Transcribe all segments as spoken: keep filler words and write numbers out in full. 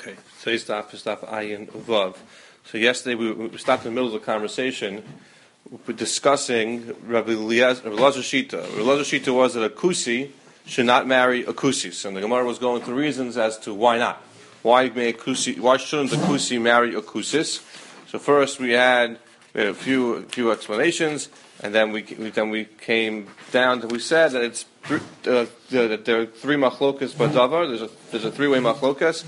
Okay, today's stop is stop Ayin Vav. So yesterday we, we stopped in the middle of the conversation. We were discussing Rabbi Eliezer Shita. Rabbi Eliezer Shita was that a Kusi should not marry a Kusis, and the Gemara was going through reasons as to why not. Why may a Kusi? Why shouldn't the Kusi marry a Kusis? So first we had we had a few a few explanations, and then we, we then we came down to we said that it's uh, that there are three machlokas badavar. There's a there's a three way machlokas.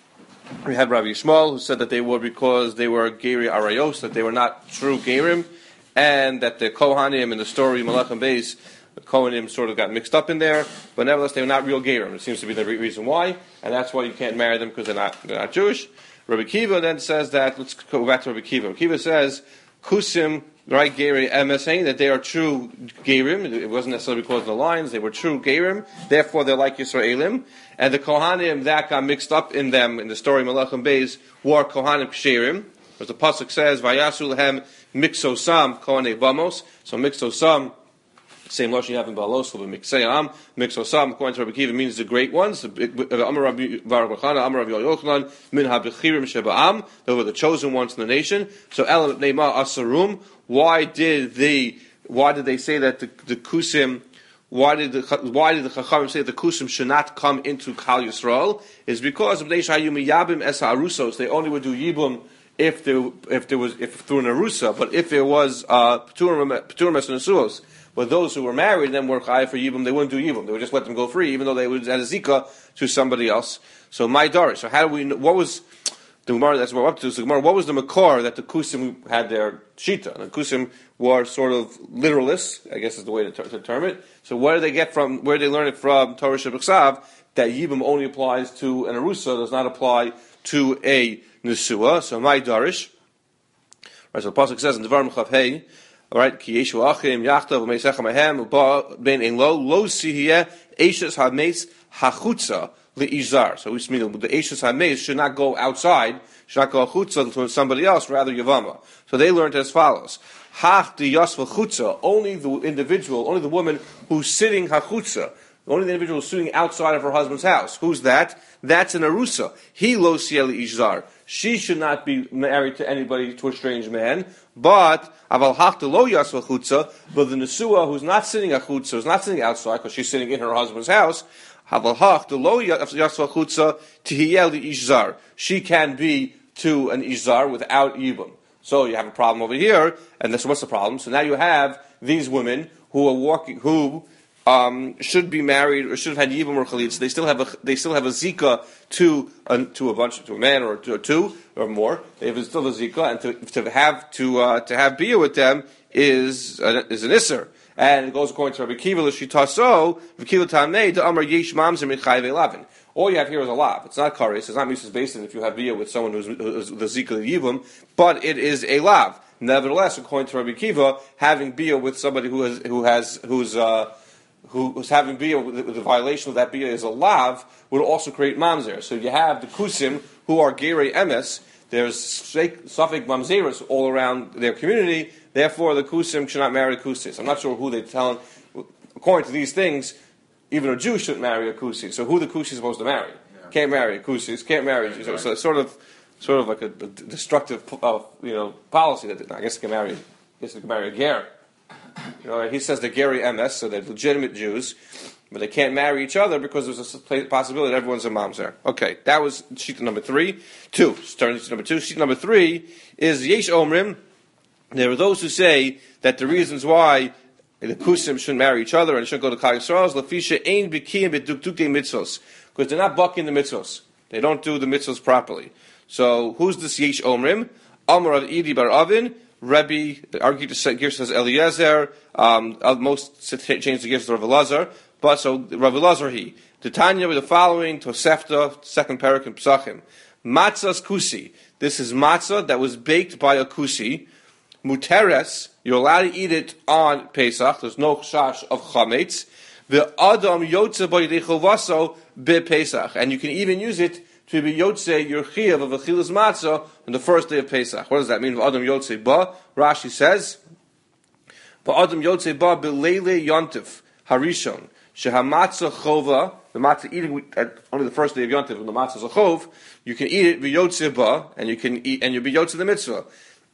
We had Rabbi Yishmael who said that they were because they were Geri Arayos, that they were not true Gerim, and that the Kohanim in the story Malachim Beis, the Kohanim sort of got mixed up in there, but nevertheless they were not real Gerim. It seems to be the reason why, and that's why you can't marry them because they're not they're not Jewish. Rabbi Kiva then says that, let's go back to Rabbi Kiva. Rabbi Kiva says Kusim, right, Geri Emes, saying that they are true Gerim. It wasn't necessarily because of the lines, they were true Gerim, therefore they're like Yisraelim. And the Kohanim that got mixed up in them in the story Malachim Beis were Kohanim Ksherim. As the pasuk says, "Vayasu lehem mixosam kohanei bamos." So mixosam, same lashon you have in Balos, but mixeam, mixosam, according to Rabbi Kiva, means the great ones. The Amar Rabbi Baruch Chana, Amar Rabbi Yochanan, min habechirim sheba'am. They were the chosen ones in the nation. So elam neima asarum. Why did the Why did they say that the, the kusim? Why did the Why did the Chachamim say that the Kusim should not come into Kal Yisrael? Is because of Bnei Shayim Yabim Es Harusos. They only would do Yibum if there if there was if through an Arusa, but if there was uh, Peturim Es Nesuos, but those who were married then were Chayav for Yibum, they wouldn't do Yibum. They would just let them go free, even though they would add a Zika to somebody else. So my Darish. So how do we know, what was the Gemara? That's what we're up to. So Gemara, what was the Makor that the Kusim had their Shita? And the Kusim were sort of literalists, I guess is the way to, ter- to term it. So where do they get from? Where do they learn it from? Torah Shebeksav, that Yibum only applies to an Arusa, does not apply to a Nesua. So my Darish. Right, so the pasuk says in Devarim Chav Hey, all right, Ki Yeshu Achim Yachtav Meisechem Ahem Uba Ben Ein Lo Lo Sihiyeh Eishes Hameis Hachutza LeIzar. So which means the Eishes Hameis should not go outside, should not go Chutza to somebody else, rather Yavama. So they learned as follows. Hach di yasva chutza, only the individual, only the woman who's sitting hachutza, only the individual who's sitting outside of her husband's house. Who's that? That's an arusa. He lo sieli ishzar. She should not be married to anybody, to a strange man. But aval hach di lo yasva chutza, but the nesua who's not sitting hachutza, who's not sitting outside because she's sitting in her husband's house, aval hach di lo yasva chutza tihiyeli ishzar. She can be to an ishzar without yibum. So you have a problem over here, and this what's the problem? So now you have these women who are walking, who um, should be married or should have had yibum or chalitz. They still have a they still have a zika to a, to a bunch to a man or to a two or more. They have still a zika, and to, to have to uh, to have bia with them is uh, is an isser. And it goes according to Rabbi Kiva l'shitaso, Rabbi Kiva tamei the amar yesh mamzer mitchayv elavin. All you have here is a lav. It's not kares. It's not Mises Basin if you have bia with someone who's, who's the zika yibum, but it is a lav. Nevertheless, according to Rabbi Kiva, having bia with somebody who has who has who's uh, who, who's having bia with the, with the violation of that bia is a lav would also create mamzer. So you have the kusim who are gerei emes. There's suffik mamzeros all around their community. Therefore, the kusim should not marry kusis. I'm not sure who they tell. According to these things, even a Jew shouldn't marry a kusi. So who the kusi is supposed to marry? Yeah. Can't marry a kusi. Can't marry. Yeah, so, right. so it's sort of, sort of like a, a destructive, uh, you know, policy that I guess they can marry. I guess they can marry a ger. You know, he says they're geri M S, so they're legitimate Jews, but they can't marry each other because there's a possibility that everyone's a mamzer. Okay, that was sheet number three. Two. Starting sheet number two. Sheet number three is yesh omrim. There are those who say that the reasons why the kusim shouldn't marry each other and shouldn't go to Kal Yisrael is lafisha ein b'kiyim b'dukdukei mitzvos, because they're not bucking the mitzvos. They don't do the mitzvos properly. So who's this yesh omrim? Amar of Idi bar Avin, Rebbe, argue to Gear says Eliezer, um, most change the Gear to Rav Elazar, but so Rav Elazar he. The Tanya with the following, Tosefta, second parak in Pesachim. Matzah's kusi. This is matzah that was baked by a kusi. Muteres, you're allowed to eat it on Pesach. There's no chash of chametz. The adam yotze by dechovaso be Pesach, and you can even use it to be yotze your chiyav of a chilas matzah on the first day of Pesach. What does that mean? Adam yotze ba. Rashi says, "Ba adam yotze ba beleile yontif harishon." Shehamatzah chova, the matzah eating at only the first day of Yontif, when the matzah is a chov, you can eat it v'yotzeh ba, and you can eat, and you'll be yotzeh the mitzvah.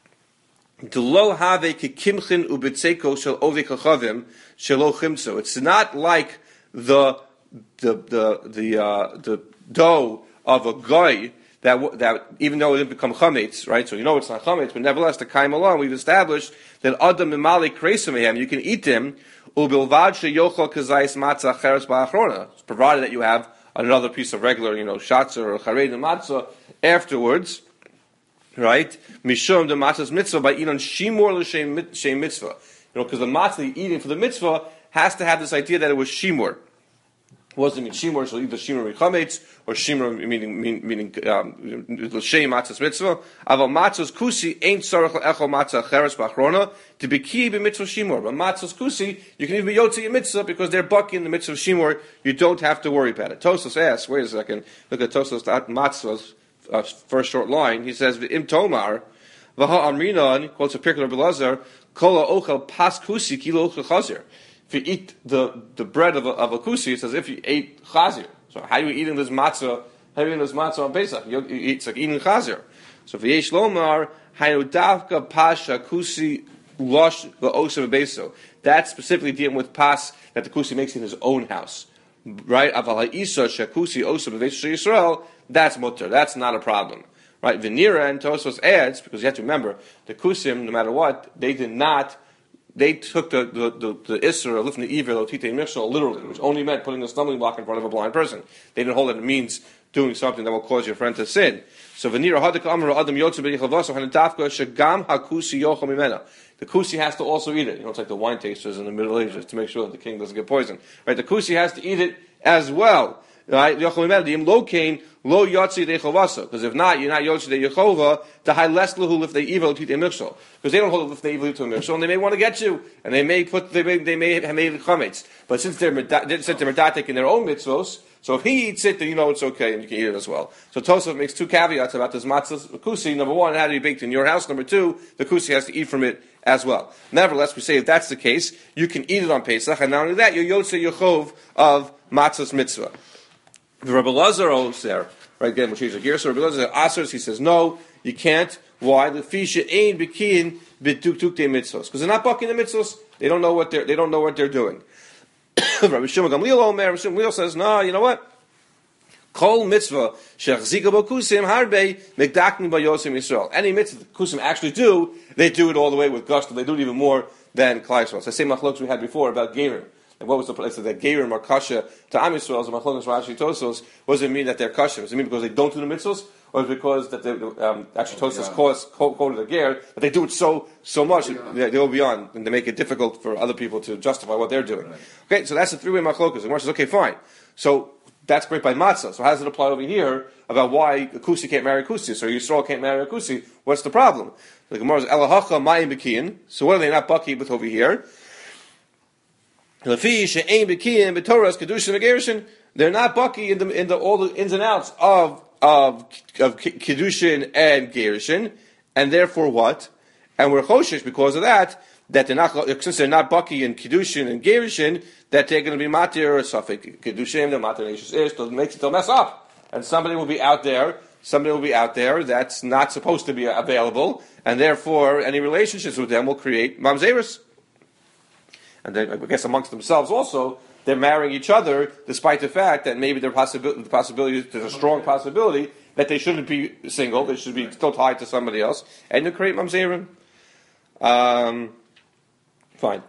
D'lo have kekimchin ubetzeko shel ovei kachavim shelo chimtzo. It's not like the the the the uh, the dough of a guy that that even though it didn't become chametz, right? So you know it's not chametz, but nevertheless, to kaim along, we've established that adam mimali kreisam, you can eat them. Ubilvad sheyochol kazayis matzah cheres ba'achrona, provided that you have another piece of regular, you know, shatzah or chared matzah afterwards, right? Mishum the matzah's mitzvah by eating on shimur l'shem mitzvah, you know, because the matzah you're eating for the mitzvah has to have this idea that it was shimur. It wasn't mean shimur, so either shimur mechametz or shimur meaning meaning meaning um, l'shem matzah's mitzvah. Aval matzah's kusi ain't tzarich le'echol matzah cheres ba'achrona to be key be mitzvah shimur. But matzah's kusi, you can even be yotzi your mitzvah because they're bucky in the mitzvah of shimur. You don't have to worry about it. Tosfos asks, wait a second, look at Tosfos matzah's uh, first short line. He says im tomar v'ha amrinan quotes a particular belazar kol ochel pas kusi kilo ochel chazir. If you eat the, the bread of a, of a kusi, it's as if you ate chazir. So how are you eating this matzah? How are you eating this matzah on Pesach? You, you eat, it's like eating chazir. So for yesh lomar, hayu davka pasha kusi losh v'osa v'beso. That's specifically dealing with pas that the kusi makes in his own house. Right? Aval ha'isa shakusi osa v'beso Yisrael, that's mutter. That's not a problem. Right? Venira and Tosfos adds, because you have to remember, the kusim, no matter what, they did not They took the the the, the Isser of Lifnei Iver Lotitei Michshol literally, which only meant putting a stumbling block in front of a blind person. They didn't hold that it means doing something that will cause your friend to sin. So v'nira hadik amar adam yotze b'yichavasa hanadafka shegam hakusi yochel mimena. The kusi has to also eat it. You know, it's like the wine tasters in the Middle Ages to make sure that the king doesn't get poisoned. Right? The kusi has to eat it as well. Right? Yochel mimena. The im lo kain lo yotzi dechavasa. Because if not, you're not yotzi de Yechova. The high less lahu if they evil to michshol. Because they don't hold it if they evil to a michshol, and they may want to get you, and they may put they may they may have made it chametz. But since they're since they're medatek in their own mitzvos, so if he eats it, then you know it's okay, and you can eat it as well. So Tosaf makes two caveats about this matzah kusi. Number one, it had to be baked in your house. Number two, the kusi has to eat from it as well. Nevertheless, we say if that's the case, you can eat it on Pesach, and not only that, you're yotze yechov of matzah's mitzvah. The Rebbe Lazar Oser, right again, which is a gear. So Rebbe Lazar Asers, he says no, you can't. Why? The fisha ain't bekin b'tuk tuk de mitzvos, because they're not bucking the mitzvos. They don't know what they're they don't know what they're doing. Rabbi Shimon Gamliel Omer, Rabbi Shimon Gamliel says no. You know what? Kol mitzvah shechzika b'kusim harbe mekdakin b'yosim Yisrael. Any mitzvah the kusim actually do, they do it all the way with gusto. They do it even more than Klal Yisrael. It's the same machlokes we had before about gerim. And what was the place that gerim are kasha to Am Yisrael? So machlokes Rashi Tosos. What does it mean that they're kasha? Does it mean because they don't do the mitzvahs, or is it because that they, um, actually Tosos oh, quoted the ger that they do it so so much they go beyond and they make it difficult for other people to justify what they're doing? Right. Okay, so that's the three way machlokes. And Mar says, okay, fine. So that's great by matzah. So how does it apply over here about why a kusi can't marry a kusi? So Yisrael can't marry a kusi. What's the problem? The Gemara says elahacha mayim bekiyin. So what are they not bucky with over here? They're not bucky in the in the all the ins and outs of of of kiddushin and gerushin, and therefore what? And we're choshesh because of that that they're not since they're not bucky in kiddushin and gerushin that they're going to be matir or suffik kiddushin. The matir neshus ish makes it they'll mess up, and somebody will be out there. Somebody will be out there that's not supposed to be available, and therefore any relationships with them will create mamzerus. And then, I guess amongst themselves also, they're marrying each other, despite the fact that maybe there's possibility, the possibility, there's a strong possibility that they shouldn't be single, they should be still tied to somebody else, and you create mamzerim. Um, fine.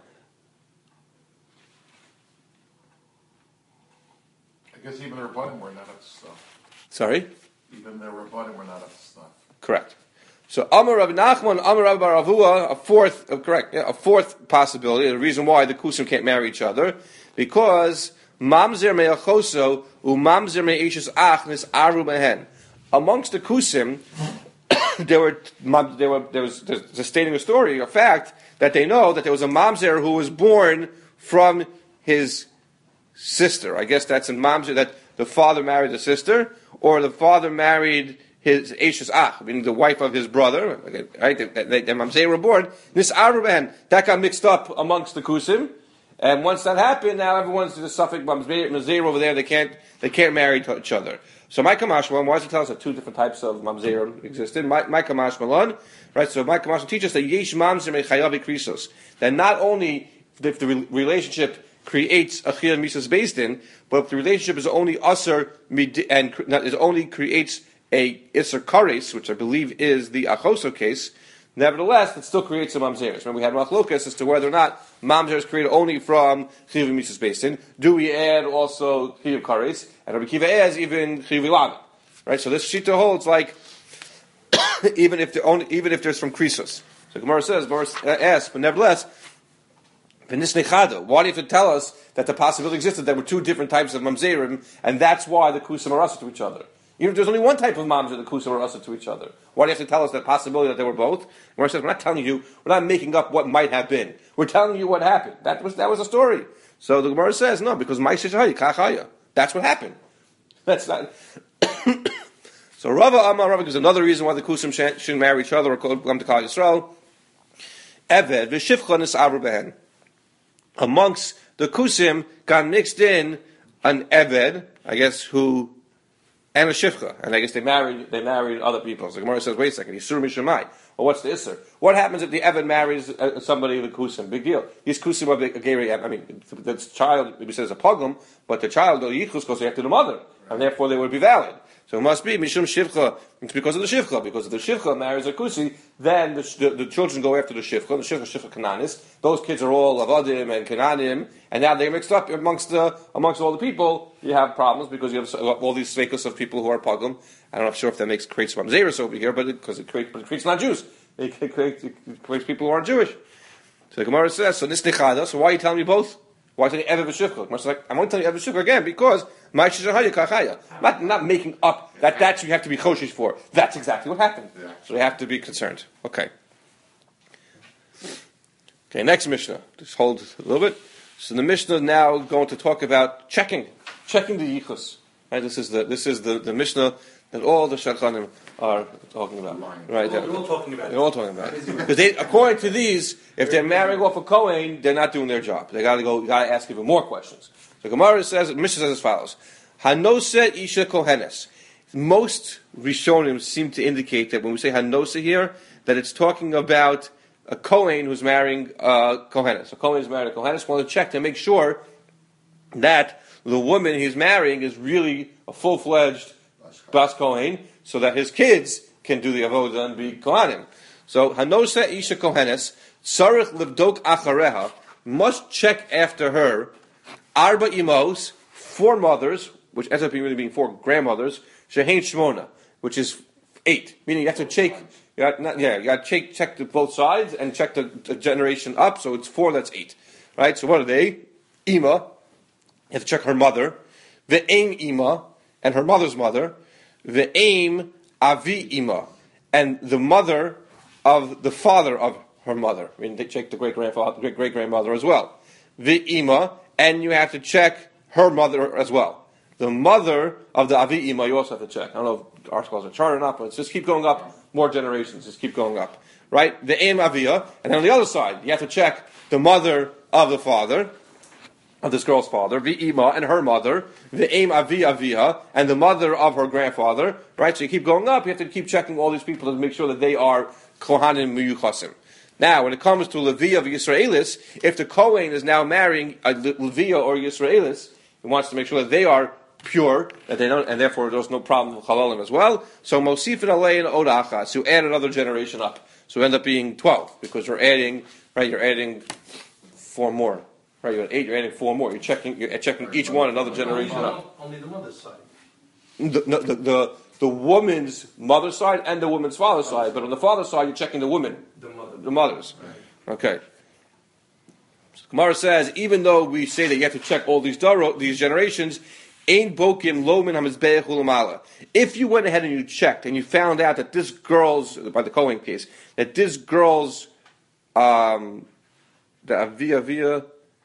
I guess even their rabbanim were not of stuff. Sorry? Even their rabbanim were not of stuff. Correct. So Amar Rav Nachman, Amar Rav Bar Avua, a fourth, uh, correct, yeah, a fourth possibility, the reason why the kusim can't marry each other, because mamzer me'achoso u mamzer me'ishes achnis aru mehen. Amongst the kusim, there were there were there was there's stating a story, a fact that they know that there was a mamzer who was born from his sister. I guess that's in mamzer that the father married the sister, or the father married his Eishes Ach, meaning the wife of his brother, right? The Mamzei were born. This Aruban, that got mixed up amongst the Kusim, And once that happened, now everyone's the suffix mamzer over there. They can't they can't marry to each other. So my kamashmalon, why does it tell us that two different types of mamzer existed? My kamashmalon, right? So my kamashmalon teaches us that yesh mamzer mechayavi krisos. That not only if the relationship creates a chiyuv misas based in, but if the relationship is only usher and is only creates a isser kares, which I believe is the achoso case. Nevertheless, it still creates some mamzeres. Remember, we had machlokas as to whether or not mamzer is created only from chiyuv misas based in. Do we add also chiyuv kares? And Rabbi Kiva adds even chiyuv ilana. Right. So this shita holds like even if only even if there's from krisos. So Gemara says, Gemara asks, but nevertheless. Why do you have to tell us that the possibility existed that there were two different types of mamzerim, and that's why the kusim are usher to each other? Even if there's only one type of mamzer, the kusim are usher to each other. Why do you have to tell us that possibility that they were both? Gemara says, we're not telling you, we're not making up what might have been. We're telling you what happened. That was that was a story. So the Gemara says, no, because that's what happened. That's not. So Rava Amar Rava gives another reason why the kusim shouldn't marry each other or come to Klal Yisrael. Eved v'shifcha nis'avru behen. Amongst the kusim got mixed in an eved, I guess, who and a shifcha, and I guess they married they married other people. So the Gemara says, wait a second, Yisur Mishamai. Well, what's the Isser? What happens if the eved marries uh, somebody of the kusim? Big deal. He's kusim of the geri. I mean, the child maybe says a pogum, but the child the yichus goes after the mother, and therefore they would be valid. So it must be mishum shivcha. It's because of the shivcha. Because if the shivcha marries a kusi, then the, the, the children go after the shivcha. The shivcha, shivcha kananis. Those kids are all avadim and kananim, and now they're mixed up amongst the amongst all the people. You have problems because you have all these sveikus of people who are pogum. I'm not sure if that makes creates mamzeris over here, but because it, it creates, but it creates non-Jews. It, it, creates, it creates people who aren't Jewish. So the Gemara says, so nisnichada. So why are you telling me both? Why are you telling me Ever v'shivcha? Like, I'm going to tell you Ever v'shivcha again because my shishahaya kachaya. Not not making up that that's what you have to be choshish for. That's exactly what happened. Yeah. So they have to be concerned. Okay. Okay. Next Mishnah. Just hold a little bit. So the Mishnah is now going to talk about checking, checking the yichus. Right. This is the this is the, the Mishnah that all the shulchanim are talking about. Right. They're all talking about. They're all talking about it. Because they, according to these, if they're marrying off a Kohen, they're not doing their job. They got to go. Got to ask even more questions. So Gemara says, Mishnah says as follows: Hanose isha kohenes. Most Rishonim seem to indicate that when we say Hanose here, that it's talking about a Kohen who's marrying a Kohenes. A Kohen who's marrying a Kohenes. Want to check to make sure that the woman he's marrying is really a full-fledged Bas Kohen, so that his kids can do the avodah and be Kohanim. So Hanose isha kohenes tzarich livdok achareha, must check after her arba imos, four mothers, which ends up being really being four grandmothers, shehein shmona, which is eight. Meaning you have to check. You got not, yeah, you got to check check the both sides and check the, the generation up. So it's four. That's eight, right? So what are they? Ima, you have to check her mother. The aim ima and her mother's mother. The aim avi ima, and the mother of the father of her mother. I mean, they check the great grandfather, great great grandmother as well. The ima, and you have to check her mother as well. The mother of the avi ima, you also have to check. I don't know if our scholars are charted or not, but it's just keep going up. More generations, just keep going up, right? The aim avia, and then on the other side, you have to check the mother of the father. Of this girl's father, V'ima and her mother, V'aim avi aviha, and the mother of her grandfather, right? So you keep going up, you have to keep checking all these people to make sure that they are Kohanim Miyuchasim. Now, when it comes to Leviah of Yisraelis, if the Kohen is now marrying a Leviah or Yisraelis, he wants to make sure that they are pure, that they don't, and therefore there's no problem with Chalalim as well. So Mosifin Alein Odachas, so add another generation up. So end up being twelve, because you're adding, right, you're adding four more. Right, you're at eight, you're adding four more. You're checking, you're checking each one another generation up. Only the mother's side. The, the, the, the, the woman's mother's side and the woman's father's side, but on the father's side, you're checking the woman, the, mother. the mothers. Right. Okay. So Gemara says, even though we say that you have to check all these daro, these generations, Ein bokim lomin hamizbeach ulamala. If you went ahead and you checked and you found out that this girl's, by the Kohen case, that this girl's, um, the avia avia.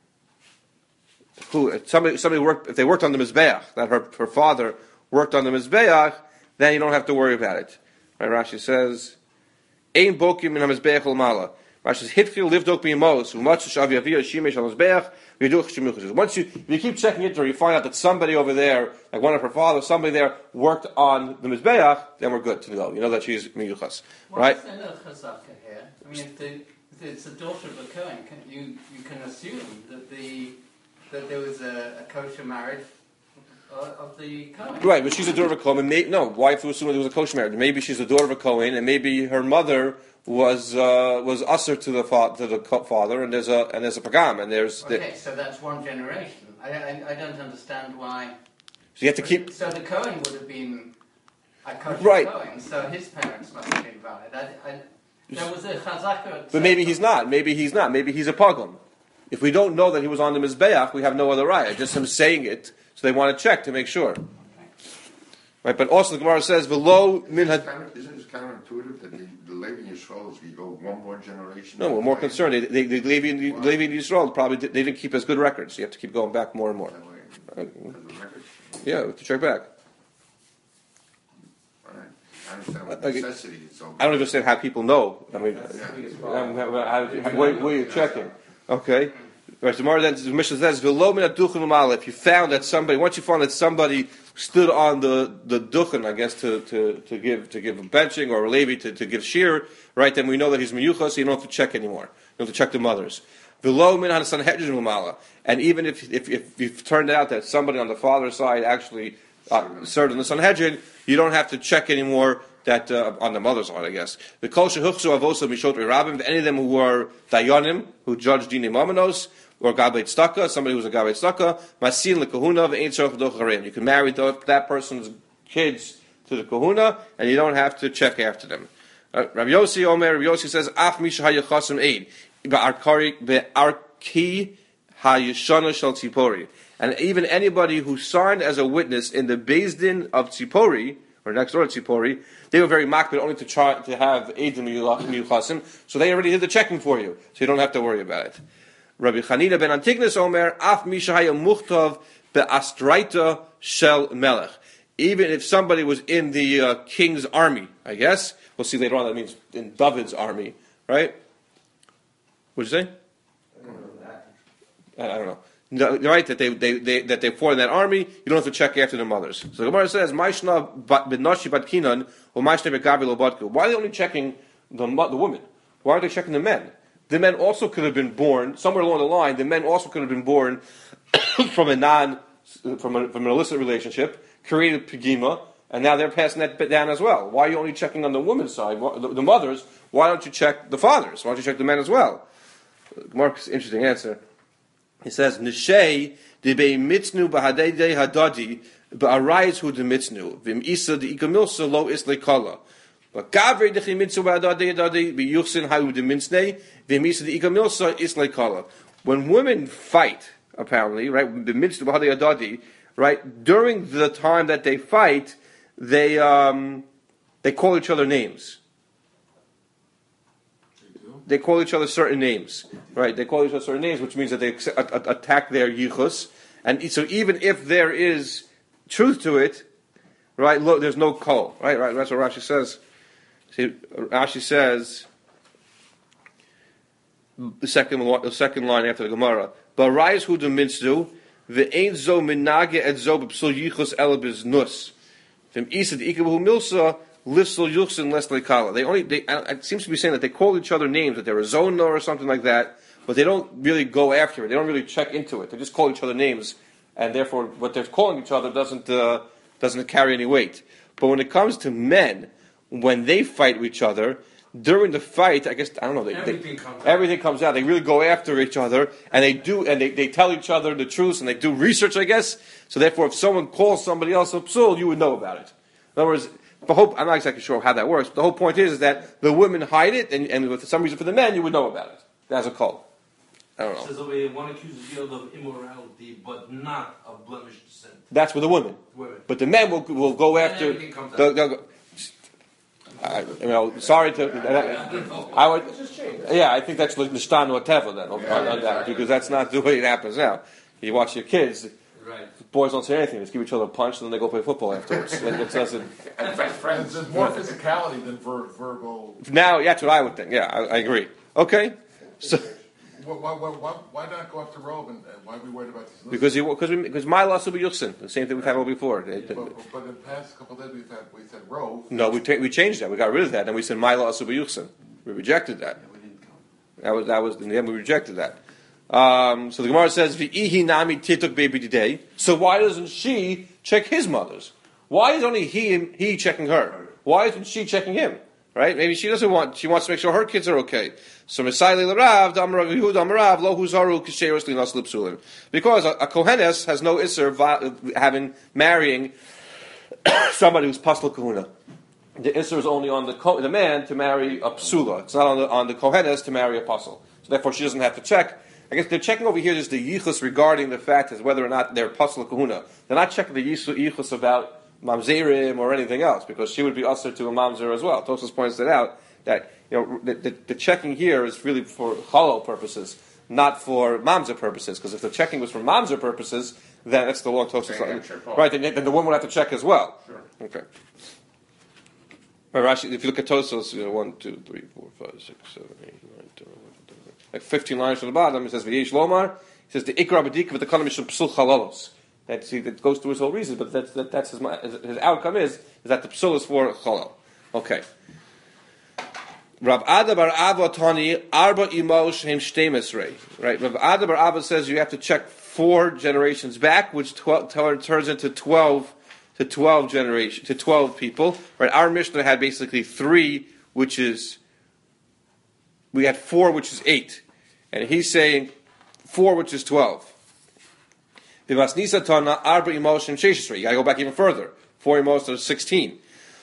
Who somebody somebody worked if they worked on the mizbeach, that her her father worked on the mizbeach, then you don't have to worry about it. Right? Rashi says, "Ein bokim min hamizbeach l'mala Rashi says, "Hitchil livdok b'imos u'matz shavi aviyah shimesh al mizbeach v'yiduch shemuchas." Once you if you keep checking into her, you find out that somebody over there, like one of her fathers, somebody there worked on the mizbeach. Then we're good to go. You know that she's miyuchas, right? What's the chazaka here? I mean, if, the, if it's the daughter of a Kohen, can, you you can assume that the that there was a, a kosher marriage of the Kohen. Right, but she's a daughter of a Kohen. May, no, why if we assume there was a kosher marriage? Maybe she's a daughter of a Kohen, and maybe her mother was uh, was usher to the fa- to the father, and there's a and there's a pagam, and there's okay. The, so that's one generation. I, I I don't understand why. So you have to keep. So the Kohen would have been a kosher Right. Kohen, so his parents must have been valid. I, I, there was a chazaka. But maybe he's not. Maybe he's not. Maybe he's a pagam. If we don't know that he was on the mizbeach, we have no other raya. Just him saying it, so they want to check to make sure. Right, but also the Gemara says, "V'lo min had." Isn't it counterintuitive that the, the Levi Yisrael, you go one more generation? No, we're more concerned. They, they, the Levi and the Levi and Yisrael probably did, they didn't keep as good records. You have to keep going back more and more. That way, Uh, because of the records. Yeah, we have to check back. All right. I understand what Uh, okay. necessity is so. I don't understand how people know. I mean, Yeah. um, how, how, how, where, where are you checking? Okay. Right, tomorrow then the Mishnah says, "V'lo min aduchen l'mala." If you found that somebody, once you found that somebody stood on the the duchen, I guess to, to, to give to give a benching or a levi to, to give shear, right? Then we know that he's miyuchas. So you don't have to check anymore. You don't have to check the mothers. V'lo min hasanhedrin l'mala. And even if if if you've turned out that somebody on the father's side actually uh, served in the Sanhedrin, you don't have to check anymore. That uh, on the mother's side, I guess. The kol shehuchzu avosa mishot rabim. Any of them who were dayanim, who judged dinim amanos, or gabeit staka, somebody who's a gabeit staka, masin lekahuna ve'ein tzarich l'doch hareim. You can marry the, that person's kids to the kahuna, and you don't have to check after them. Uh, Rabbi Yossi Omer, Rabbi Yossi says, "Af misha hayachasim eid be'arki be'arki hayishana shel tzipori." And even anybody who signed as a witness in the Beis Din of Tzipori, or next door to Tzipori, they were very makbid only to try to have Eidim Miyuchasim, so they already did the checking for you, so you don't have to worry about it. Rabbi Chanina ben Antignos Omer, Af Mishahaya Muchtov be'astraita shel melech. Even if somebody was in the uh, king's army, I guess, we'll see later on that means in David's army, right? What'd you say? I don't know. No, right, that they, they, they that they fought in that army, you don't have to check after their mothers. So the Gemara says, "Maishna b'nashi batkinan or maishna b'gavi lo batku." Why are they only checking the the women? Why are they checking the men? The men also could have been born somewhere along the line. The men also could have been born from a non from a, from an illicit relationship, created pigima, and now they're passing that bit down as well. Why are you only checking on the women's side, the, the mothers? Why don't you check the fathers? Why don't you check the men as well? Mark's interesting answer. He says, "Nishei de be mitznu b'hadei de hadadi ba'arayis hu de mitznu v'im isa de ikamilsa lo isle kala but gavri de chimitzu b'hadei hadadi b'yuchsin hayu de mitznei v'im isa de ikamilsa isle kala." When women fight, apparently, right, the mitznu b'hadei hadadi, right, during the time that they fight, they um, they call each other names. They call each other certain names, right? They call each other certain names, which means that they ex- a- a- attack their yichus. And so even if there is truth to it, right, look, there's no kol, right? Right, that's what Rashi says. See, Rashi says, the second, the second line after the Gemara, "Barayis hu de mitzdu, ve'ein zo minage et zo b'psul yichus ele biznus. V'im isa de ikabu milsa, Lissel Yuchsin Leslie Kala. They only they it seems to be saying that they call each other names, that they're a zona or something like that, but they don't really go after it. They don't really check into it. They just call each other names, and therefore what they're calling each other doesn't uh, doesn't carry any weight. But when it comes to men, when they fight with each other, during the fight, I guess I don't know. They, everything they, comes out. Everything comes out. They really go after each other, and they do, and they, they tell each other the truth, and they do research, I guess. So therefore, if someone calls somebody else a psul, you would know about it. In other words, the whole, I'm not exactly sure how that works, but the whole point is, is that the women hide it, and, and for some reason for the men, you would know about it. That's a call. I don't know. It says over here, one accuses the other of immorality, but not of blemished descent. That's for the women. Women. But the men will will go And after. everything comes out. They'll, they'll go, I, you know, sorry to. I would. Yeah, I think that's l'shtan or teva then on, on that, because that's not the way it happens now. You watch your kids. Right. Boys don't say anything; they just give each other a punch, and then they go play football afterwards. It, it doesn't. And friends, there's more physicality than ver- verbal. Now, that's what I would think. Yeah, I, I agree. Okay, so Why, why, why, why- why not go after Rove and, and why are we worried about these? because he because we, because my loss will be yuchsin, the same thing we've had all before. But, but in the past couple of days we've had, we said Rove. No, we ta- we changed that. We got rid of that, and we said my loss will be yuchsin. We rejected that. That was that was in the end we rejected that. Um, so the Gemara says v'ihi nami tituk baby today. So why doesn't she check his mother's? Why is only he he checking her? Why isn't she checking him? Right? Maybe she doesn't want. She wants to make sure her kids are okay. So Messiah Rav, Damarav Yehuda Amarav, Lo Huzaru Kisheros Linas Lipsulim. Because a, a Kohenes has no isser va- having marrying somebody who's pasal kahuna. The isser is only on the ko- the man to marry a psula. It's not on the on the Kohenes to marry a pasal. So therefore, she doesn't have to check. I guess they're checking over here just the yichus regarding the fact as whether or not they're pasal kahuna. They're not checking the yichus about mamzerim or anything else, because she would be usher to a mamzer as well. Tosfos points that out, that you know the, the, the checking here is really for halal purposes, not for mamzer purposes. Because if the checking was for mamzer purposes, then that's the law. Tosfos, right? Then, then the woman would have to check as well. Sure. Okay. Right, Rashi, if you look at Tosfos, you know, one, two, three, four, five, six, seven, eight, nine, ten, eleven, twelve, like fifteen lines from the bottom. It says v'yesh lomar. It says the ikra b'dik v'tekalam mishum psul chalalos. That, see, that goes through his whole reason, but that's, that, that's his, his outcome is, is that the psul is for chalal. Okay. Rav Ada bar Ava Tani Arba Imo Shem Shtemisrei. Right. Rav Ada bar Ava says you have to check four generations back, which twelve, turns into twelve to twelve generation to twelve people. Right. Our Mishnah had basically three, which is we had four, which is eight, and he's saying four, which is twelve. You gotta go back even further. Four emos are sixteen.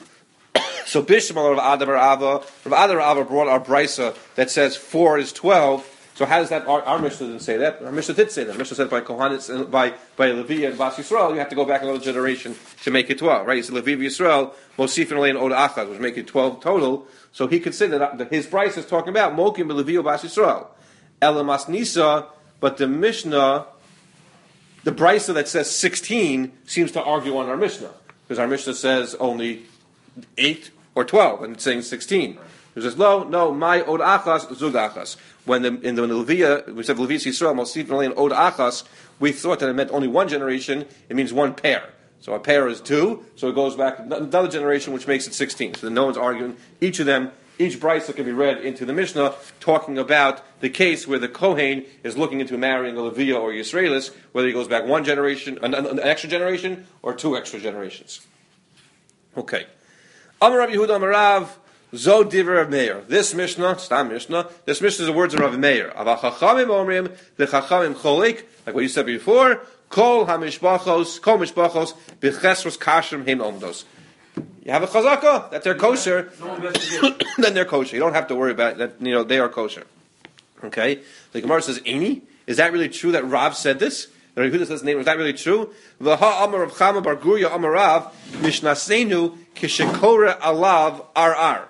So Bishmal Rav Ada bar Ava, Rav Ada bar Ava brought our brisa that says four is twelve. So how does that? Our, our Mishnah didn't say that. Our Mishnah did say that. Our Mishnah said by Kohanis and by by Levi and Bas Yisrael, you have to go back another generation to make it twelve. Right? So Levi Yisrael, Mosif and Olein Od Achad, which make it twelve total. So he could say that, that his brisa is talking about Mokim Levi or Bas Yisrael. Elamas Nisa, but the Mishnah. The brisa that says sixteen seems to argue on our Mishnah, because our Mishnah says only eight or twelve, and it's saying sixteen. It says, no, no, my od achas, zug achas. When the, in the, in the Leviah, we said Levius Yisrael, Mosif and od achas, we thought that it meant only one generation, it means one pair. So a pair is two, so it goes back another generation, which makes it sixteen. So then no one's arguing. Each of them, each brisa can be read into the Mishnah, talking about the case where the Kohen is looking into marrying a Leviah or Yisraelis, whether he goes back one generation, an, an extra generation, or two extra generations. Okay. Amar Rav Yehuda Amar Rav, Zo Diver Rav Meir. This Mishnah, Stam Mishnah, this Mishnah is the words of Rav Meir. Ava Chachamim Omrim, the Chachamim Cholik, like what you said before, Kol HaMishbachos, Kol Mishbachos, B'chesros Kashem Heim Omdos. You have a chazaka that they're kosher, then they're kosher. You don't have to worry about that. You know they are kosher. Okay. The Gemara says, "Any is that really true that Rav said this? That Yehuda says the name is that really true?" V'ha Amar Rav Chama Bar Guria Amar Rav Mishnasenu Kishekora Alav Ar Ar.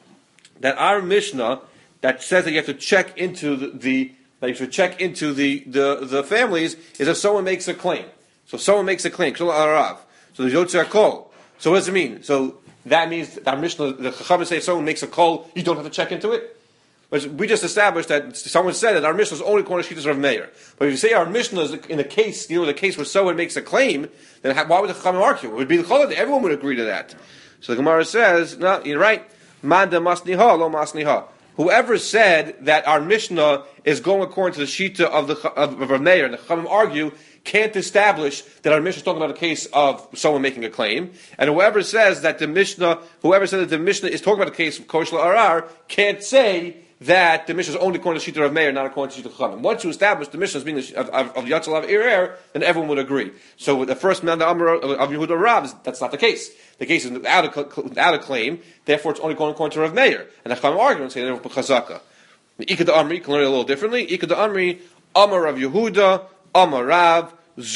That our Mishnah that says that you have to check into the, the that you should check into the, the, the families is if someone makes a claim. So if someone makes a claim, Kshul Arav. So the Yotzer Kol. So what does it mean? So that means that our Mishnah, the Chachamim say if someone makes a call, you don't have to check into it? But we just established that someone said that our Mishnah is only according to Shittas Rav Meir. But if you say our Mishnah is in a case, you know, the case where someone makes a claim, then why would the Chachamim argue? It would be the Cholad. Everyone would agree to that. So the Gemara says, no, you're right. Manda masniha, lo masniha. Whoever said that our Mishnah is going according to the Shita of the of, of Rav Meir, and the Chachamim argue, can't establish that our Mishnah is talking about a case of someone making a claim, and whoever says that the Mishnah, whoever said that the Mishnah is talking about a case of Koshla Arar, can't say that the Mishnah is only according to Shita of Meir, not according to Shita Chachamim. Once you establish the Mishnah as being of, of, of Yatzalav Irer, then everyone would agree. So the first man, the Amar of Yehuda Rav, is, that's not the case. The case is without a, without a claim, therefore it's only going according to Rav Meir. And the Chachamim argue and say they're Chazaka. The Ikad Amri can learn it a little differently. Ikad Amri, Amar of Yehuda, Amar Rav,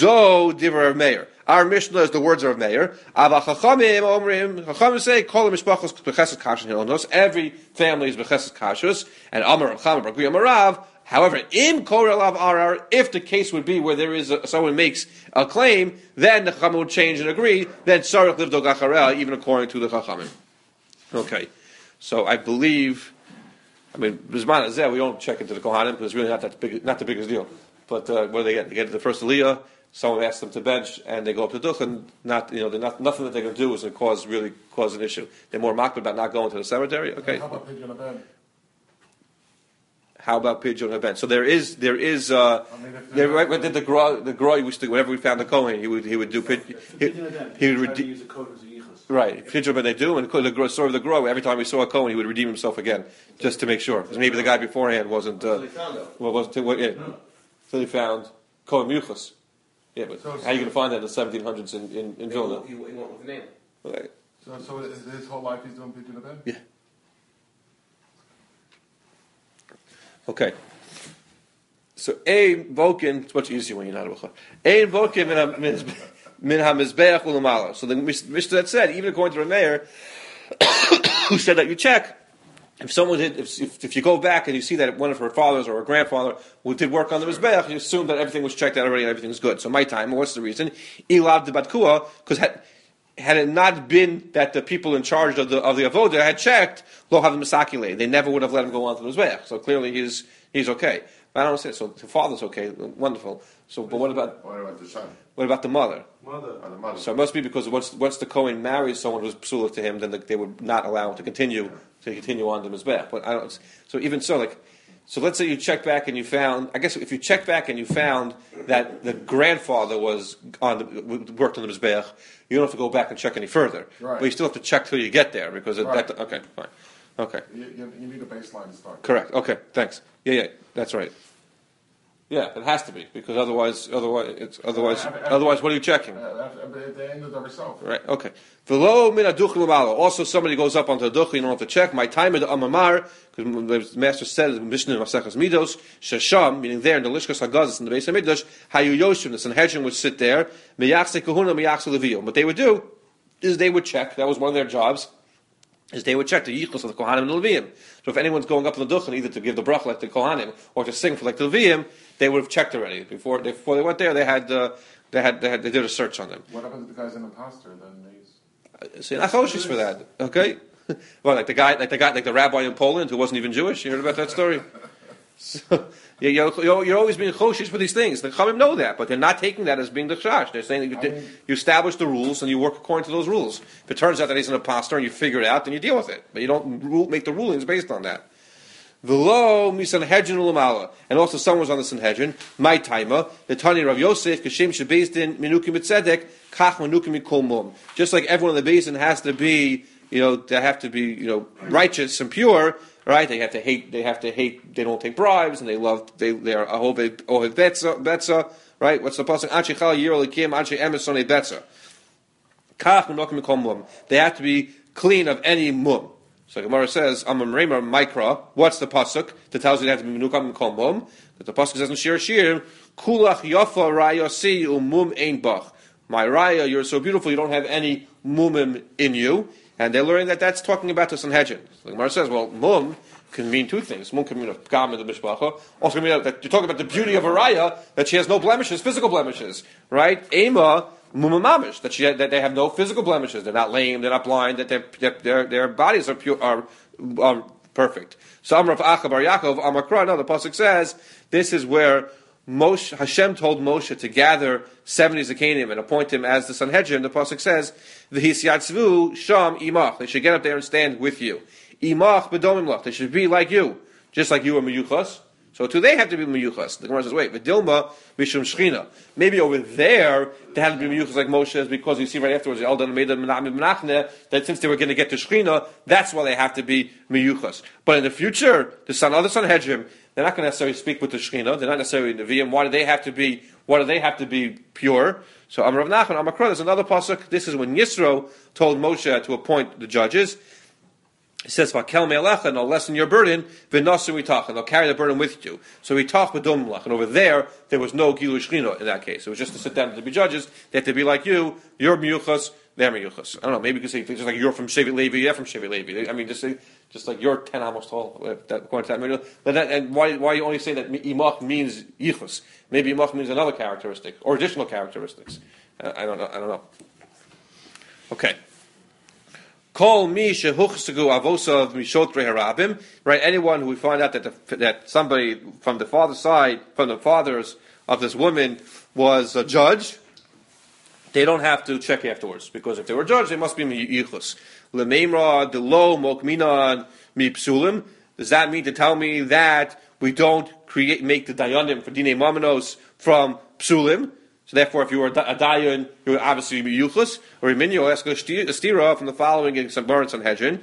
Zo Diver Rav Meir. Our Mishnah is the words of Rav Meir. Ava Chachamim Omrim. Chachamim say, Kol Mishpachos B'Chesed Kashrus Hilnos. Every family is B'Chesed Kashrus. And Amar Rav Chama Bar Guria Amar Rav. However, in Korah Lav Arar, if the case would be where there is a, someone makes a claim, then the Chachamim would change and agree. Then Sarach Livdo Gacharel, even according to the Chachamim. Okay, so I believe I mean, Bisman is there. We don't check into the Kohanim because it's really not that big, not the biggest deal. But uh, what do they get? They get the first Aliyah. Someone asks them to bench, and they go up to Duch, and not you know, they're not nothing that they're going to do is going to cause really cause an issue. They're more mocked about not going to the cemetery. Okay. How about Pidyon Aben? How about Pidyon Aben? So there is there is uh, I mean, if there, they're- right, when did the Groy the Groy used to whenever we found the Kohen, he would he would do Pid, he, he would redeem. use a code as a yichus. Right, Pidyon Aben they do, and the Groy- story of the Groy. Every time we saw a Kohen, he would redeem himself again, just to make sure, because maybe the guy beforehand wasn't. Uh, So they found out. well, wasn't what, yeah. So they found Kohen Muchas. Yeah, but So- how are you going to find that in the seventeen hundreds in in, in Vilna? He, he went with the name. Right. So, so his, his whole life he's doing Pidyon Aben? Yeah. Okay. So ein vokin, it's much easier when you're not a bachar. Ein vokin min ha- min min hamizbeach ulamala. So the Mishnah that said, even according to Rameir, who said that you check if someone did, if, if if you go back and you see that one of her fathers or her grandfather who did work on the mizbeach, you assume that everything was checked out already and everything's good. So my time, what's the reason? Ilav de batkua, because had had it not been that the people in charge of the of the avoda had checked, lo have the misakile, they never would have let him go on to the mizbeach. So clearly he's he's okay. But I don't say so. The father's okay, wonderful. So, but what about What about the son? what about the mother? Mother. Or the mother? So it must be because once once the Kohen marries someone who's psula to him, then the, they would not allow him to continue to continue on the mizbech. But I don't. So even so, like, so let's say you check back and you found. I guess if you check back and you found that the grandfather was on the, worked on the mizbech, you don't have to go back and check any further. Right. But you still have to check till you get there because it, Right. that, okay, fine, okay, You, you, you need a baseline to start. correct. Okay, thanks. Yeah, yeah, that's right. Yeah, it has to be because otherwise, otherwise, it's otherwise, Uh, otherwise, what are you checking? Uh, after, at the end of the result. Right. Okay. V'lo min aduch l'malo. Also, somebody goes up onto the duch. You don't have to check. My time at the amamar, because the master said in the Mishnah in Masechus Midos, shesham, meaning there in the Lishkas Hagazis in the base of Midrash, hayu yoshim. The Sanhedrin would sit there. Miyachse kahuna, miyachse leviyim. What they would do is they would check. That was one of their jobs. Is they would check the yichus of the Kohanim and the Leviyim. So if anyone's going up in the duchen, either to give the bracha like the Kohanim or to sing for like the Leviyim, they would have checked already before they, before they went there. They had uh, they had they had they did a search on them. What happens if the guy's an imposter? Then he's... So you're not choshish for that, okay? Well, like the guy, like the guy, like the rabbi in Poland who wasn't even Jewish. You heard about that story? So, yeah, you're, you're, you're always being choshish for these things. The Chachamim know that, but they're not taking that as being the chash. They're saying that you, I did- mean- you establish the rules and you work according to those rules. If it turns out that he's an imposter and you figure it out, then you deal with it. But you don't rule, make the rulings based on that. V'lo misanhedrin ulamala, and also someone was on the Sanhedrin. My timer, the Tani Rav Yosef, Kashem Shebezdin Minukim B'Tzedek, Kach Minukim Mikol Mum. Just like everyone in the basin has to be, you know, they have to be, you know, righteous and pure, right? They have to hate. They have to hate. They don't take bribes, and they love. They they are Ahove Ohev Betza Betza, right? What's the pasuk? Anshi Chal Yirol Kim Anshi Emerson Betza. Kach Minukim Mikol Mum. They have to be clean of any mum. So Gemara says, Amam Remer Mikra, what's the pasuk that tells you they have to be menukam mikol mum? That the pasuk says in Shir Shir, Kulach Yafa Rayasi Umum Ein Bach. My Raya, you're so beautiful, you don't have any mumim in you. And they're learning that that's talking about the Sanhedrin. So Gemara says, well, mum can mean two things. Mum can mean a gam in the mishpacha. Also can mean that you're talking about the beauty of a Raya, that she has no blemishes, physical blemishes. Right? Ema, mumamamish, that she that they have no physical blemishes. They're not lame. They're not blind. That their their their bodies are pure, are, are perfect. So Amrav Acha Bar Yaakov Amakra. No, the pasuk says this is where Moshe Hashem told Moshe to gather seventy Zakanim and appoint him as the Sanhedrin. The pasuk says v'hisyatzvu sham imach. They should get up there and stand with you. Imach b'domim lach. They should be like you, just like you are miyuchas. So too they have to be miyuchas. The Gemara says, wait, v'dilma mishum shchina. Maybe over there they had to be miyuchas like Moshe, is because you see right afterwards the Eldan made them menachne that since they were going to get to shchina, that's why they have to be miyuchas. But in the future, the son, other Sanhedrin, they're not going to necessarily speak with the shchina. They're not necessarily neviim. Why do they have to be? Why do they have to be pure? So Amar Rav Nachman, Amakra. There's another pasuk. This is when Yisro told Moshe to appoint the judges. It says, "Vakel me'alecha," and they'll lessen your burden. V'nasu itach, and they'll carry the burden with you. So itach b'dom lach, and over there there was no gilu shchina in that case. It was just to sit down to be judges. They had to be like you. You're miyuchas. They're miyuchas. I don't know. Maybe you could say just like you're from Shevet Levi. They're from Shevet Levi. I mean, just say, just like you're ten amos tall. uh, that- According to that, but that, and why why you only say that imach means yichus? Maybe imach means another characteristic or additional characteristics. Uh, I don't know. I don't know. Okay. Kol mi shehuchsegu avosav mishotrei harabim. Right, anyone who we find out that the, that somebody from the father's side, from the fathers of this woman, was a judge, they don't have to check afterwards, because if they were judged, they must be yichus. Lemeimra delo mokminan mi psulim. Does that mean to tell me that we don't create make the dayanim for dinei mamanos from psulim? So therefore, if you were a dayan, you would obviously be yuchus. Or Minyo will ask a stira from the following in Gemara and Sanhedrin.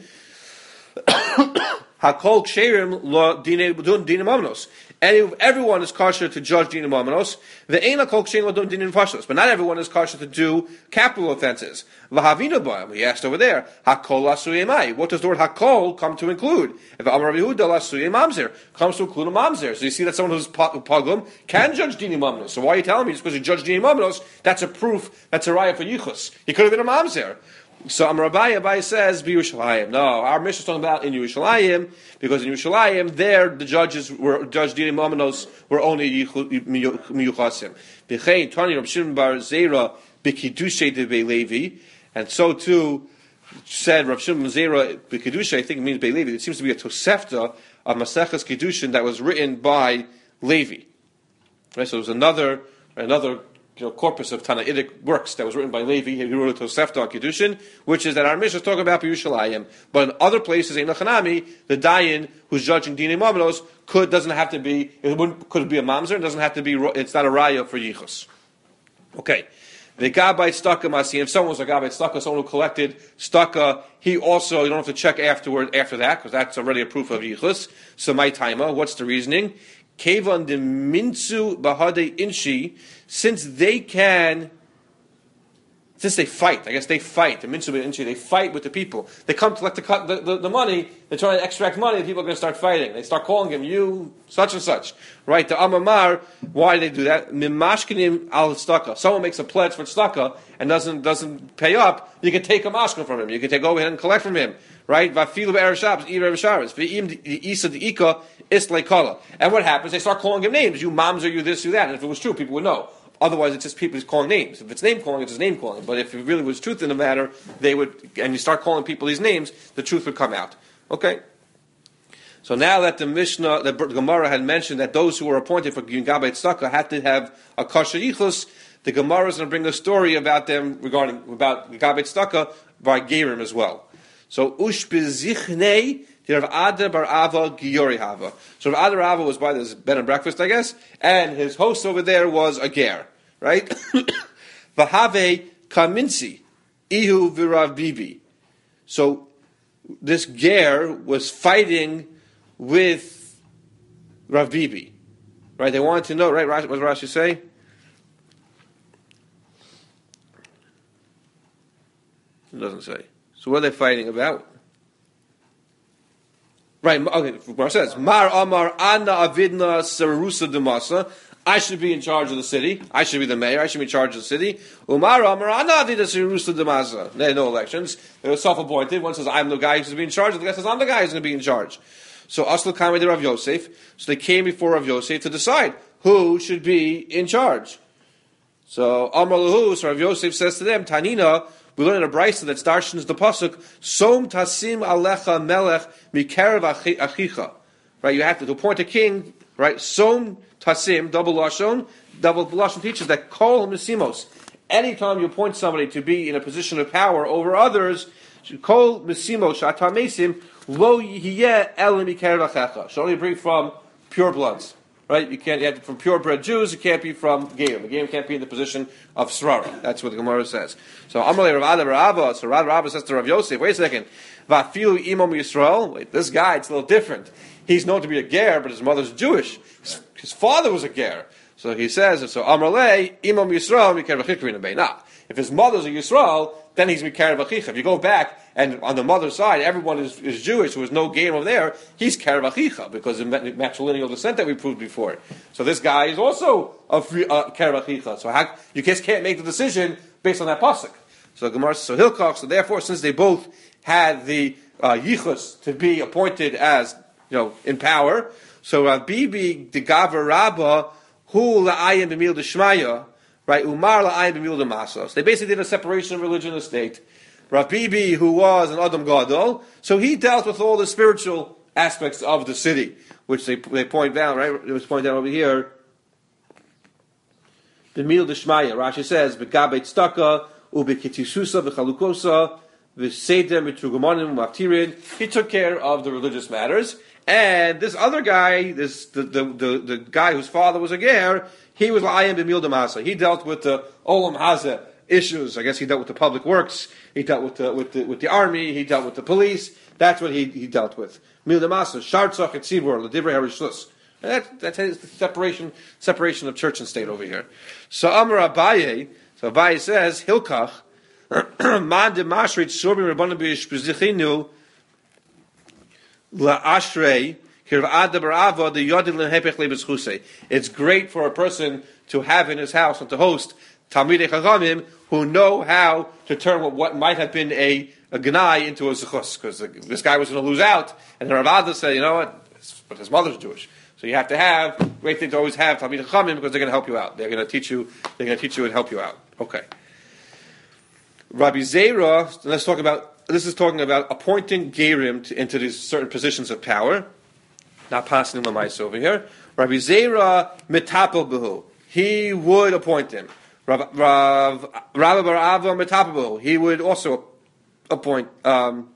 Hakol ksherim lo dinei mamanos. And everyone is kosher to judge dinei mamanos. Ve'ena kol ksherim lo dinei nefashos. But not everyone is kosher to do capital offenses. V'havina b'am. He asked over there. Hakol lasuyemai. What does the word hakol come to include? If Amar Rabbi Yehuda lasuyem mamzer comes to include a mamzer. So you see that someone who's pogum can judge dinei mamanos. So why are you telling me just because you judge dinei mamanos? That's a proof. That's a raya for yichus. He could have been a mamzer. So Amar Abaye, Abaye says, "Be Yerushalayim." No, our mission is talking about in Yerushalayim, because in Yerushalayim, there the judges were Judge Dinei Mamanos were only miyuchasim. B'chein Tani Rav Shimon bar Zera b'kiddushay de Levi, and so too said Rav Shimon Zera b'kiddushay. I think it means Bei Levi. It seems to be a Tosefta of Maseches Kiddushin that was written by Levi. Right, so it was another another. You know, corpus of Tanaitic works that was written by Levi. He wrote a Tosefta on Kiddushin, which is that our mission is talking about Yerushalayim. But in other places, in Nachanami, the Dayan who's judging Dinei Mamanos could doesn't have to be. It wouldn't could be a mamzer. It doesn't have to be. It's not a raya for yichus. Okay. The gabbai staka masi. If someone was a gabbai staka, someone who collected staka, he also you don't have to check afterward after that because that's already a proof of yichus. So my timer. What's the reasoning? Kevan de minsu bahade inshi, since they can, since they fight, I guess they fight, the minsu bahade inshi, they fight with the people. They come to collect the, the, the, the money, they try to extract money, the people are going to start fighting. They start calling him, you, such and such. Right, the Amamar, why do they do that? Mimashkinim al staka. Someone makes a pledge for staka and doesn't doesn't pay up, you can take a mashkin from him. You can take over and collect from him. Right? Vafilu be'erev Shabbos, erev Shabbos. Ve'im isa de'ika is leikala. And what happens? They start calling him names. You mamzer, you this, you that. And if it was true, people would know. Otherwise, it's just people just calling names. If it's name calling, it's just name calling. But if it really was truth in the matter, they would, and you start calling people these names, the truth would come out. Okay? So now that the Mishnah, the Gemara had mentioned that those who were appointed for Gabbai Tzedakah had to have a kosher yichus, the Gemara is going to bring a story about them regarding, about Gabbai Tzedakah by Gerim as well. So ush bezichnei Rav Ada bar Ava Giyori Hava. So Rav Ada bar Ava was by this bed and breakfast, I guess, and his host over there was a ger, right? Vahave kaminsi ihu v'Rav Bibi. So this ger was fighting with Rav Bibi, right? They wanted to know, right? What does Rashi say? It doesn't say. So what are they fighting about? Right, okay, Gemara says, Mar Amar Anna Avidna Sarusa Demasa. I should be in charge of the city. I should be the mayor. I should be in charge of the city. Umar Amar Anna Avidna Sarusa Demasa. There are no elections. They were self-appointed. One says, I'm the guy who's going to be in charge. The guy says, I'm the guy who's going to be in charge. So Asla Kamei de Rav Yosef. So they came before Rav Yosef to decide who should be in charge. So Amar Lahu, so Rav Yosef says to them, Tanina, we learn in a brisa that starshins the pasuk, Som tasim alecha melech mikerev achicha. Right, you have to, to appoint a king, right? Som tasim, double lashon, double lashon teaches that kol misimos. Anytime you appoint somebody to be in a position of power over others, kol misimos shatamesim lo yihye el mikerev achicha. Should only bring from pure bloods. Right? You can't, you have to, from purebred Jews, it can't be from Gerim. The Gerim can't be in the position of Srara. That's what the Gemara says. So, Amalei Rav Ada bar Ava, so Rav Ava says to Rav Yosef, wait a second, Vafilu imam Yisrael, wait, this guy, it's a little different. He's known to be a ger, but his mother's Jewish. His, his father was a ger. So he says, so Amalei imam Yisrael, Mikar V'chikrin Abay. Now, if his mother's a Yisrael, then he's Mikar V'chicha. If you go back, and on the mother's side, everyone is, is Jewish, so there's no game over there, he's Karev Achicha, because of matrilineal descent that we proved before. So this guy is also a free, uh, Karev Achicha. So how, you just can't make the decision based on that pasuk. So Gemara says, so Hilkach, so therefore, since they both had the uh, Yichus to be appointed as, you know, in power, so Rav Bibi, the Gavar Rabba, Hu La'ayim B'mil D'Shmaya, right, Umar La'ayim B'mil D'Masos. They basically did a separation of religion and state. Rabibi, who was an Adam Gadol, so he dealt with all the spiritual aspects of the city, which they they point down, right? It was pointed out over here. The Mil Deshmaya, Rashi says, Begabet Staka, Ubekitisusa, Bechalukosa, V'Sedem, V'Trugomonim, V'Aktirid. He took care of the religious matters. And this other guy, this the the, the, the guy whose father was a ger, he was La'ayim B'Mil Damasa. He dealt with the Olam Hazeh issues. I guess he dealt with the public works. He dealt with the with the with the army. He dealt with the police. That's what he, he dealt with. Mil Damasa, Shartzach et Tzibur, L'Divrei HaRishus. That that is the separation separation of church and state over here. So Amar Abaye, so Abaye says Hilkach Man de Mashrit Sorbi Rabbanu B'Yishpzichinu LaAshrei Kirva'ada Barava the Yodin LeHepech LeBeschusei. It's great for a person to have in his house and to host Talmidei Chachamim who know how to turn what, what might have been a, a gnai into a zechus, because this guy was going to lose out, and the Ravada said, you know what, but his mother's Jewish. So you have to have, great thing to always have Talmidei Chachamim because they're going to help you out. They're going to teach you, they're going to teach you and help you out. Okay. Rabbi Zera, let's talk about, this is talking about appointing Gerim to, into these certain positions of power. Not passing the mice over here. Rabbi Zera mitapel behu. He would appoint him. Rav Rav Rabbi Barava mitapel behu. He would also appoint um,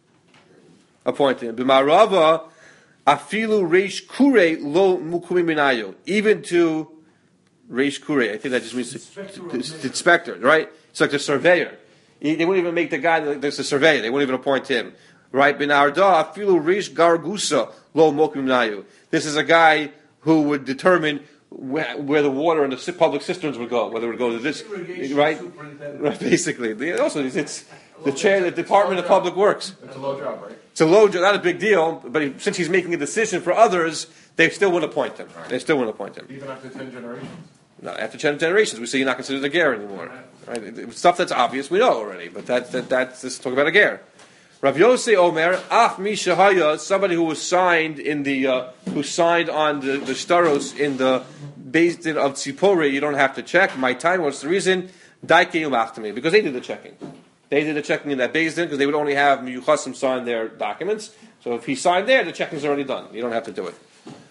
appoint him. B'marava afilu reish kure lo mukumi minayu. Even to reish kure. I think that just means the inspector, right? It's like the surveyor. He, they wouldn't even make the guy that's the surveyor. They wouldn't even appoint him. Right? Ben Arda afilu reish gargusa lo mokim nayu. This is a guy who would determine where, where the water in the public cisterns would go, whether it would go to this, right? Right? Basically, also it's the chair of the Department of Public Works. It's a low job, right? It's a low job, not a big deal. But he, since he's making a decision for others, they still wouldn't appoint him. They still wouldn't appoint him. Even after ten generations. No, after ten generations, we say you're not considered a ger anymore. Right? Stuff that's obvious, we know already. But that, that that's this talk about a ger. Rav Yosei Omer, Af Mishahaya, somebody who was signed in the uh, who signed on the, the staros in the Beis Din of Tzipori, you don't have to check. My time, what's the reason? Daike Umachtami, because they did the checking. They did the checking in that Beis Din because they would only have Miyuchasim sign their documents. So if he signed there, the checking's already done. You don't have to do it.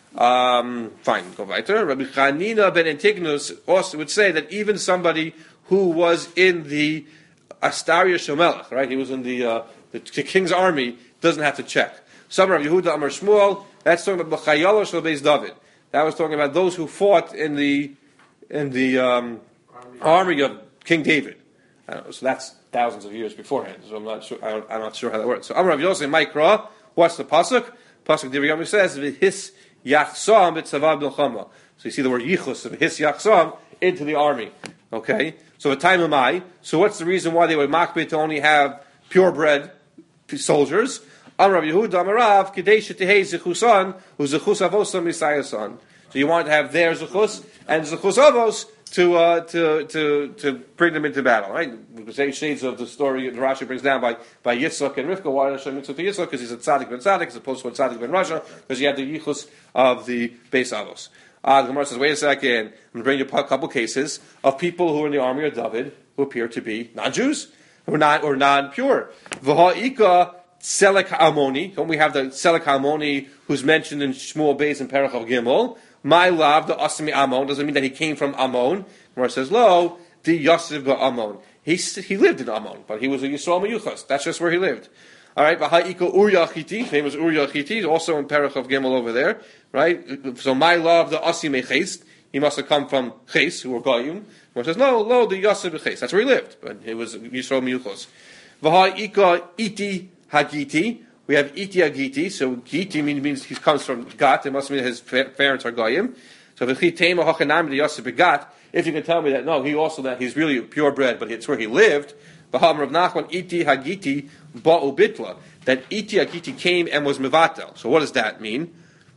Um, fine, go weiter. Rabbi Chanina ben Antigonus also would say that even somebody who was in the Astaria Shomelech, right? He was in the uh, The, the king's army doesn't have to check. Some of Yehuda Amar Shmuel, that's talking about B'chayalo Shel Beis David. That was talking about those who fought in the in the um, army of King David. I don't know, so that's thousands of years beforehand. So I'm not sure. I don't, I'm not sure how that works. So Amar Yosef Mikra, what's the pasuk? Pasuk Divrei says V'his Yachsam B'tzavav B'chama. So you see the word Yichus of His Yachsam into the army. Okay. So the time of I. So what's the reason why they would makbid to only have purebred soldiers? Amar Yehuda Amarav Kadesh Tehei Zechusan who Zechus Avosam Misayasan. So you want to have their Zechus and Zechus Avos to uh, to to to bring them into battle, right? The same shades of the story that Rashi brings down by by Yitzchak and Rivka. Why Hashem Yitzchak to Yitzchak? Because he's a tzaddik ben tzaddik as opposed to a tzaddik ben Rasha, because he had the yichus of the Beis Avos. Uh, the Gemara says, wait a second, I'm going to bring you a couple cases of people who are in the army of David who appear to be non-Jews. Or non or non-pure. V'ha'ika Selek Amoni. Don't we have the Selek Amoni who's mentioned in Shmuel Beis and Perach of Gimel? My love, the Asmi Amon doesn't mean that he came from Ammon. Where it says, lo, the Yosef Ammon. He he lived in Ammon, but he was a Yisrael Meyuchas. That's just where he lived. All right. V'ha'ika Uriah Chiti, famous Uriah Chiti, also in Perach of Gimel over there. Right. So my love, the Asmi Chest. He must have come from Ches, who were Goyim. Where it says, no, lo, the Yosef Ches. That's where he lived. But it was Yisrael Miyuchos. V'ha'ika iti hagiti. We have iti hagiti. So giti means, means he comes from Gat. It must mean his parents are Goyim. So v'chitema hachanam the Yosef begat. If you can tell me that, no, he also, that he's really purebred, but it's where he lived. V'ha'am Rav Nachman iti hagiti ba'u bitla. That iti hagiti came and was mevatel. So what does that mean?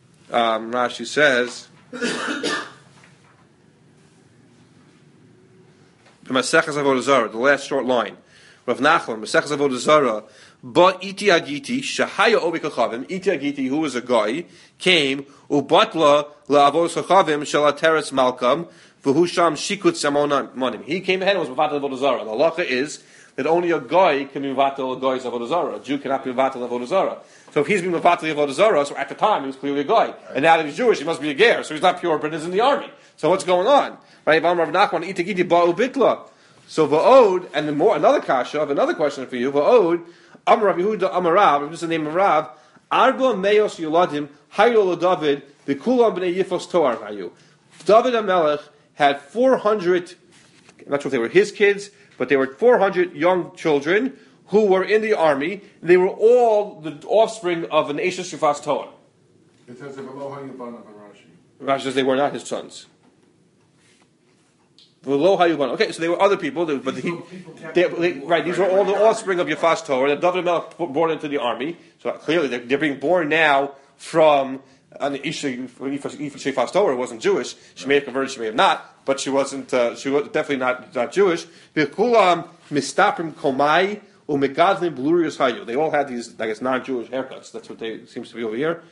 Um, Rashi says... Masechas Avodah Zarah, the last short line. Rav Nachman, Masechas Avodah Zarah, but iti agiti shahaya obi kachavim. Iti agiti, who was a guy, came ubatla laavodas kachavim shalateres malkam v'husham shikut samona monim. He came ahead and was mevatel Avodah Zarah. The halacha is that only a guy can be mevatel a guy's avodah zarah. A Jew cannot be mevatel avodah zarah. So if he's being mevatel avodah zarah, so at the time he was clearly a guy, and now that he's Jewish, he must be a ger. So he's not pure, but he's in the army. So what's going on? Right? So va'od, and then more another kasha of another question for you. Va'od, Amar Rav Yehuda Amar Rav, just the name of Rav. Arba meos yuladim hayol David v'kulam bnei yifos toar hayu. David HaMelech had four hundred. I'm not sure if they were his kids, but they were four hundred young children who were in the army. They were all the offspring of an Eshes Shufas Torah. It says below how you bun of Rashi. Rashi says they were not his sons. Below Hayuban. Okay, so they were other people, they, but he, they, they, right? These were all the offspring of Yefas Torah that David HaMelech born into the army. So clearly, they're, they're being born now from an Isha Yefas Torah. Wasn't Jewish. She may have converted, she may have not, but she wasn't. Uh, she was definitely not not Jewish. V'kulam mistaprim komai umegadlim blurius hayu. They all had these, I guess, non-Jewish haircuts. That's what they seems to be over here.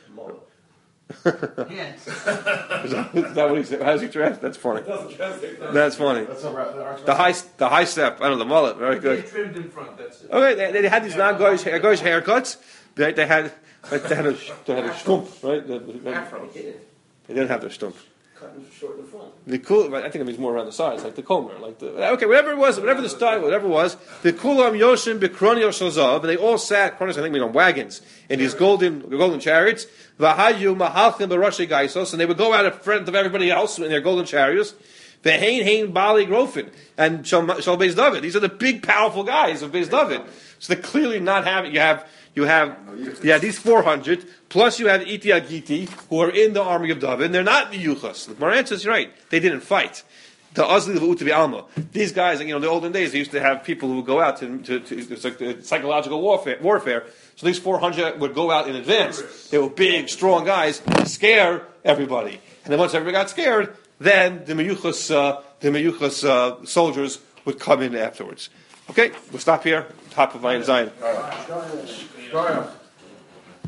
Yes. Is that, is that what he said? How does he translate? That's funny. That's funny. That's a, The high, the high step. I don't know the mullet. Very They good. trimmed in front, that's it. Okay, they, they had these non-goyish hair, goyish haircuts. They, they had, they had a, they had a stump, right? They, they, Afro. they didn't have their stump. Cutting short in the front. The cool, right, I think it means more around the sides, like the Comer, like the okay, whatever it was, whatever the style, whatever it was. The kulam yoshim bikroni yoshazav, and they all sat, kronos, I think, on wagons in these golden, golden chariots. Vahayu mahalchim barashi gaisos, and they would go out in front of everybody else in their golden chariots. Vehain hain bali grofin and shal Beis David. These are the big, powerful guys of Beis David. So they're clearly not having. You have, you have, yeah, these four hundred. Plus, you have Iti Agiti, who are in the army of David, and they're not the Yuchas. The Moran says, right, they didn't fight. The Azli Utabi Alma. These guys, you know, in the olden days, they used to have people who would go out to, to, to it's like the psychological warfare, warfare. So these four hundred would go out in advance. They were big, strong guys to scare everybody. And then once everybody got scared, then the Meyuchas, uh, the Meyuchas uh, soldiers would come in afterwards. Okay, we'll stop here. Top of Ayin Zion. Go ahead.